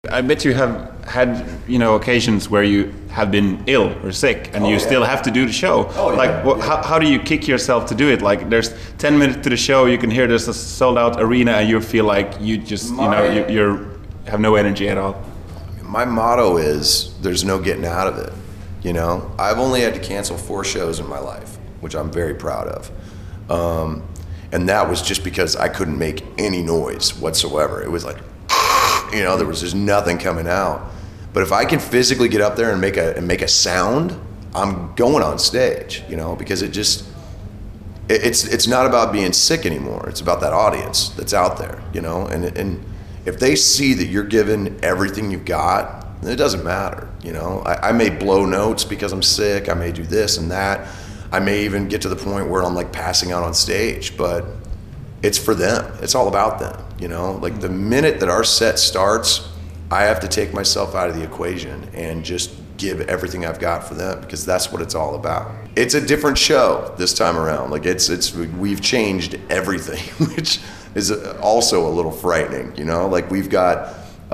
I bet you have had, occasions where you have been ill or sick and you still have to do the show. How do you kick yourself to do it? Like there's 10 minutes to the show, you can hear there's a sold out arena and you feel like you just, you have no energy at all. My motto is there's no getting out of it. I've only had to cancel 4 shows in my life, which I'm very proud of. And that was just because I couldn't make any noise whatsoever. It was like, there was just nothing coming out. But if I can physically get up there and make a sound, I'm going on stage, because it's not about being sick anymore. It's about that audience that's out there, and if they see that you're giving everything you've got, it doesn't matter, I may blow notes because I'm sick. I may do this and that. I may even get to the point where I'm like passing out on stage, but it's for them. It's all about them, like the minute that our set starts, I have to take myself out of the equation and just give everything I've got for them, because that's what it's all about. It's a different show this time around. Like we've changed everything, which is also a little frightening, like we've got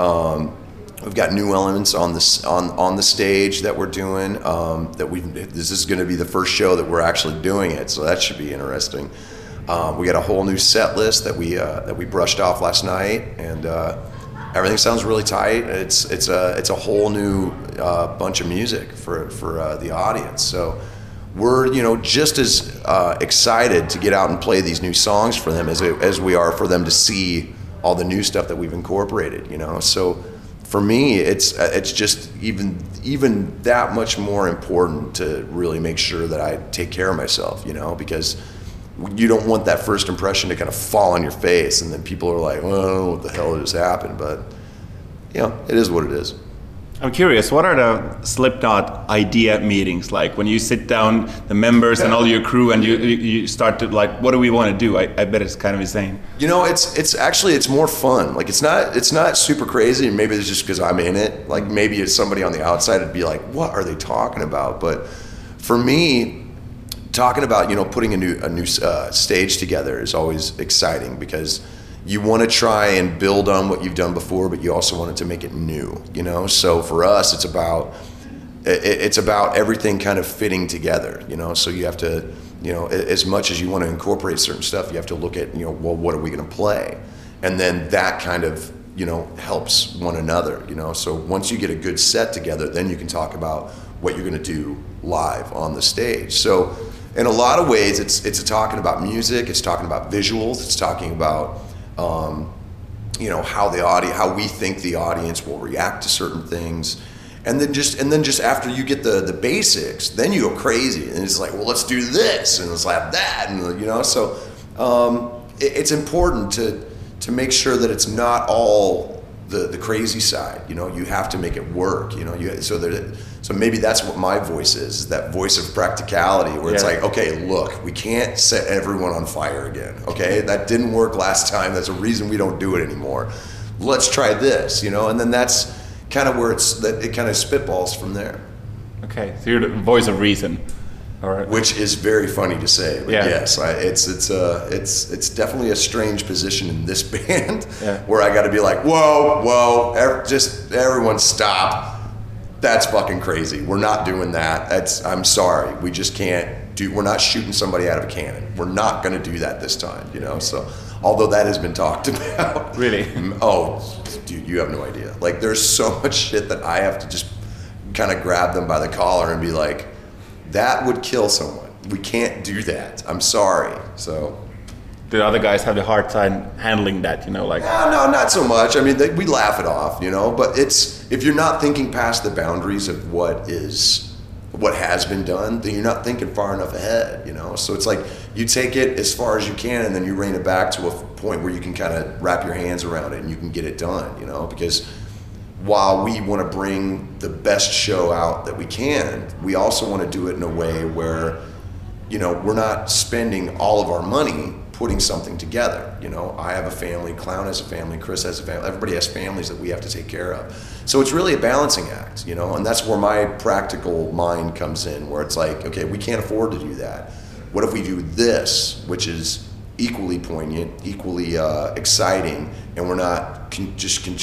new elements on the stage that we're doing. This is going to be the first show that we're actually doing it, so that should be interesting. We got a whole new set list that we brushed off last night, and everything sounds really tight. It's a whole new bunch of music for the audience. So we're just as excited to get out and play these new songs for them as we are for them to see all the new stuff that we've incorporated. So for me, it's just even that much more important to really make sure that I take care of myself, because you don't want that first impression to kind of fall on your face and then people are like, well, what the hell just happened? But it is what it is. I'm curious, what are the Slipknot idea meetings like when you sit down, the members and all your crew, and you start to like, what do we want to do? I bet it's kind of insane. It's more fun. Like it's not super crazy, and maybe it's just because I'm in it. Like maybe it's somebody on the outside would be like, what are they talking about? But for me, talking about putting a new stage together is always exciting, because you want to try and build on what you've done before, but you also want to make it new, So for us, it's about everything kind of fitting together, So you have to, as much as you want to incorporate certain stuff, you have to look at, well, what are we going to play? And then that kind of, helps one another, So once you get a good set together, then you can talk about what you're going to do live on the stage. So in a lot of ways, it's talking about music, it's talking about visuals, it's talking about how we think the audience will react to certain things, and then just after you get the basics, then you go crazy, and it's like, well, let's do this, and let's have that, and So it's important to make sure that it's not all the crazy side. You have to make it work. So maybe that's what my voice is that voice of practicality, where it's like, okay, look, we can't set everyone on fire again. Okay, that didn't work last time. That's a reason we don't do it anymore. Let's try this, and then that's kind of where it kind of spitballs from there. Okay, so you're the voice of reason. All right. Which is very funny to say, but yes, it's definitely a strange position in this band, where I got to be like, whoa, everyone stop. That's fucking crazy. We're not doing that. I'm sorry. We just can't we're not shooting somebody out of a cannon. We're not going to do that this time, So although that has been talked about. Really? Oh, dude, you have no idea. Like there's so much shit that I have to just kind of grab them by the collar and be like, that would kill someone. We can't do that. I'm sorry. So the other guys have a hard time handling that, No, not so much. I mean, we laugh it off, But if you're not thinking past the boundaries of what has been done, then you're not thinking far enough ahead, So it's like you take it as far as you can, and then you rein it back to a point where you can kind of wrap your hands around it and you can get it done, Because while we want to bring the best show out that we can, we also want to do it in a way where, we're not spending all of our money putting something together. I have a family, Clown has a family, Chris has a family, everybody has families that we have to take care of. So it's really a balancing act, and that's where my practical mind comes in, where it's like, okay, we can't afford to do that. What if we do this, which is equally poignant, equally exciting, and we're not just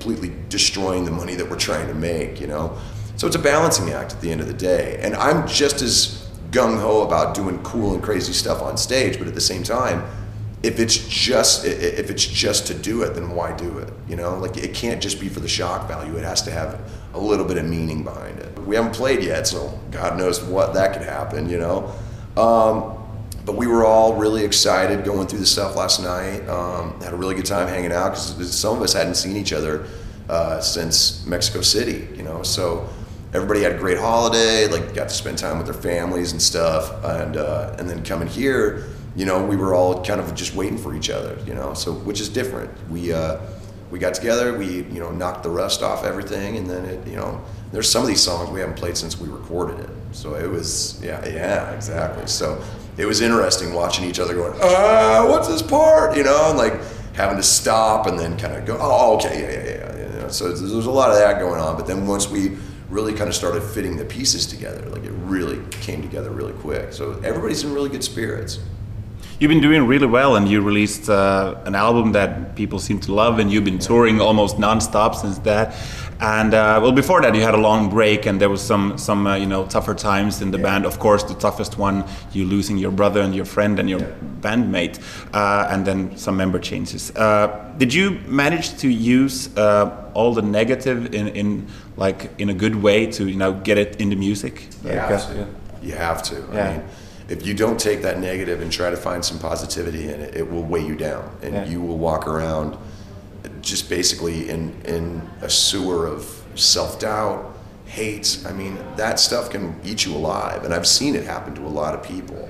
completely destroying the money that we're trying to make, you know? So it's a balancing act at the end of the day. And I'm just as gung-ho about doing cool and crazy stuff on stage, but at the same time, if it's just to do it, then why do it? You know, like it can't just be for the shock value. It has to have a little bit of meaning behind it. We haven't played yet, so God knows what that could happen, you know? But we were all really excited going through the stuff last night. Had a really good time hanging out because some of us hadn't seen each other since Mexico City, you know? So everybody had a great holiday, like got to spend time with their families and stuff. And then coming here, you know, we were all kind of just waiting for each other, you know, so which is different. We got together, we, you know, knocked the rust off everything, and then it, you know, there's some of these songs we haven't played since we recorded it. So it was, yeah, exactly. So it was interesting watching each other going, what's this part? You know, and like having to stop and then kind of go, oh, okay, yeah. You know, so there's a lot of that going on. But then once we really kind of started fitting the pieces together, like it really came together really quick. So everybody's in really good spirits. You've been doing really well, and you released an album that people seem to love, and you've been touring almost non-stop since that. And well, before that, you had a long break, and there was some you know, tougher times in the band. Of course, the toughest one, you losing your brother and your friend and your bandmate, and then some member changes. Did you manage to use all the negative in a good way to, you know, get it in the music? You have to. I mean, if you don't take that negative and try to find some positivity in it, it will weigh you down, and you will walk around just basically in a sewer of self-doubt, hate. I mean, that stuff can eat you alive, and I've seen it happen to a lot of people.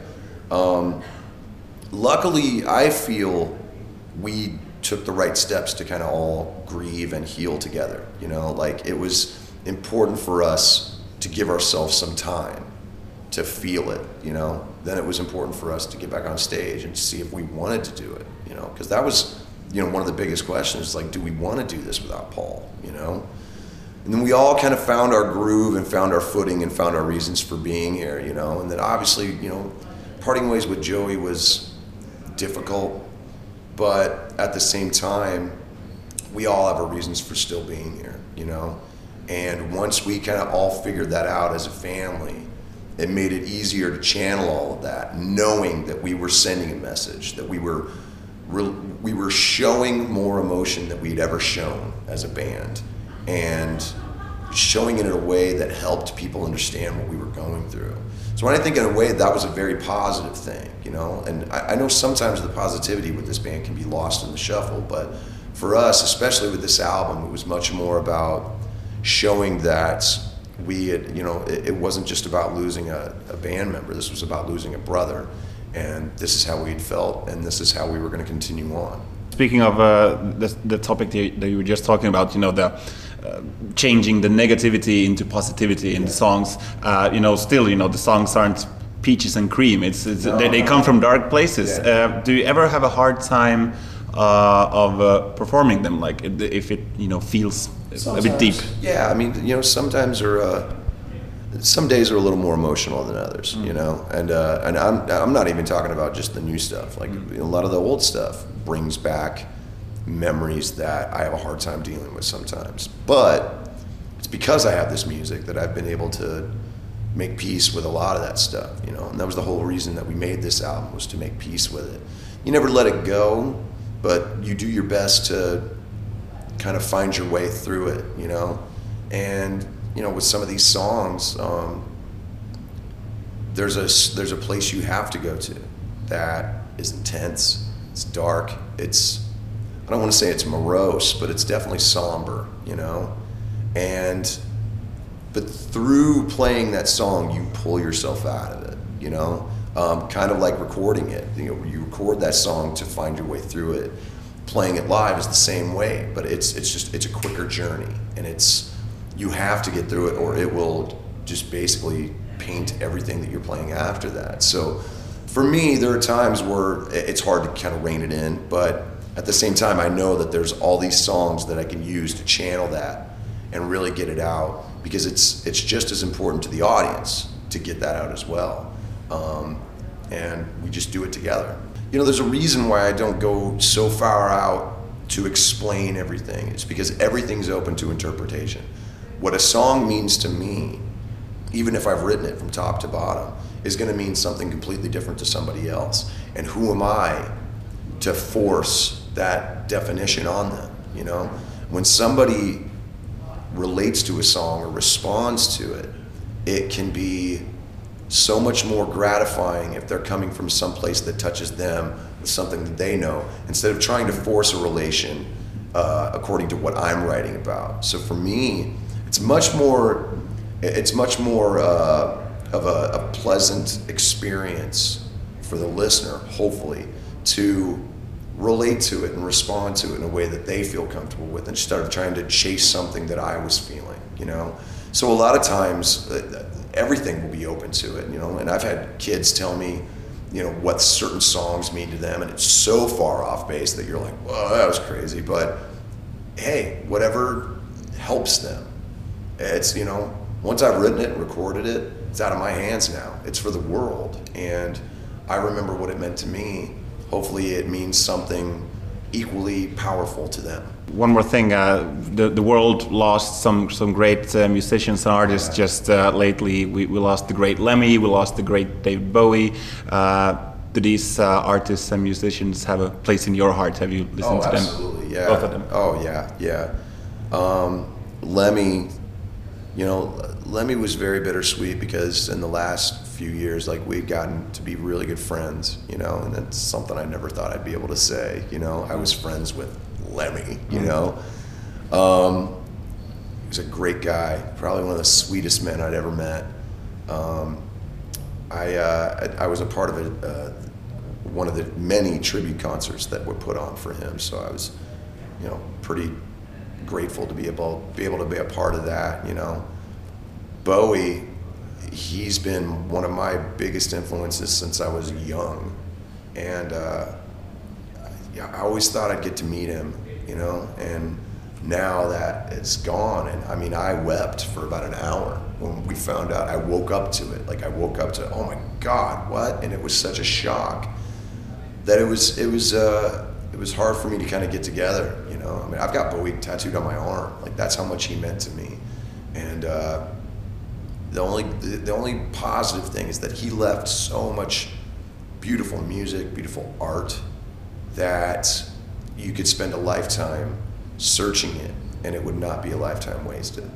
Luckily, I feel we took the right steps to kind of all grieve and heal together. You know, like it was important for us to give ourselves some time to feel it, you know. Then it was important for us to get back on stage and see if we wanted to do it, you know, because that was, you know, one of the biggest questions, like, do we want to do this without Paul, you know? And then we all kind of found our groove and found our footing and found our reasons for being here, you know. And then obviously, you know, parting ways with Joey was difficult, but at the same time, we all have our reasons for still being here, you know. And once we kind of all figured that out as a family, it made it easier to channel all of that, knowing that we were sending a message, that we were showing more emotion than we'd ever shown as a band, and showing it in a way that helped people understand what we were going through. So when I think in a way that was a very positive thing, you know, and I know sometimes the positivity with this band can be lost in the shuffle, but for us, especially with this album, it was much more about showing that we had, you know, it wasn't just about losing a band member. This was about losing a brother, and this is how we'd felt, and this is how we were going to continue on. Speaking of the topic that you were just talking about, you know, the changing the negativity into positivity in the songs. You know, still, you know, the songs aren't peaches and cream. They come from dark places. Do you ever have a hard time of performing them, like if it, you know, feels sometimes a bit deep? Yeah, I mean, you know, sometimes some days are a little more emotional than others, you know, and I'm not even talking about just the new stuff. Like a lot of the old stuff brings back memories that I have a hard time dealing with sometimes. But it's because I have this music that I've been able to make peace with a lot of that stuff, you know, and that was the whole reason that we made this album, was to make peace with it. You never let it go, but you do your best to kind of find your way through it, you know. And you know, with some of these songs, there's a place you have to go to that is intense, it's dark, I don't want to say it's morose, but it's definitely somber, you know. But through playing that song, you pull yourself out of it, you know. Kind of like recording it, you know, you record that song to find your way through it. Playing it live is the same way, but it's a quicker journey, and you have to get through it, or it will just basically paint everything that you're playing after that. So for me, there are times where it's hard to kind of rein it in, but at the same time, I know that there's all these songs that I can use to channel that and really get it out, because it's just as important to the audience to get that out as well. And we just do it together. You know, there's a reason why I don't go so far out to explain everything. It's because everything's open to interpretation. What a song means to me, even if I've written it from top to bottom, is going to mean something completely different to somebody else. And who am I to force that definition on them, you know? When somebody relates to a song or responds to it, it can be so much more gratifying if they're coming from some place that touches them with something that they know, instead of trying to force a relation according to what I'm writing about. So for me, it's much more of a pleasant experience for the listener, hopefully, to relate to it and respond to it in a way that they feel comfortable with, instead of trying to chase something that I was feeling, you know? So a lot of times, everything will be open to it, you know? And I've had kids tell me, you know, what certain songs mean to them, and it's so far off base that you're like, whoa, that was crazy. But hey, whatever helps them. It's, you know, once I've written it and recorded it, it's out of my hands now. It's for the world. And I remember what it meant to me. Hopefully it means something equally powerful to them. One more thing, the world lost some great musicians and artists just lately. We lost the great Lemmy, we lost the great David Bowie. Do these artists and musicians have a place in your heart? Have you listened to them? Absolutely, yeah. Both of them? Oh, yeah. Lemmy, you know, Lemmy was very bittersweet because in the last few years, like, we'd gotten to be really good friends, you know, and that's something I never thought I'd be able to say, you know. I was friends with Lemmy, you know. He was a great guy, probably one of the sweetest men I'd ever met. I was a part of one of the many tribute concerts that were put on for him, so I was, you know, pretty grateful to be able to be a part of that, you know. Bowie, he's been one of my biggest influences since I was young, and I always thought I'd get to meet him, you know, and now that it's gone, and I mean, I wept for about an hour when we found out. I woke up to it, like I woke up to, oh my God, what? And it was such a shock that it was hard for me to kind of get together, you know. I mean, I've got Bowie tattooed on my arm, like that's how much he meant to me, and the only positive thing is that he left so much beautiful music, beautiful art, that you could spend a lifetime searching it and it would not be a lifetime wasted.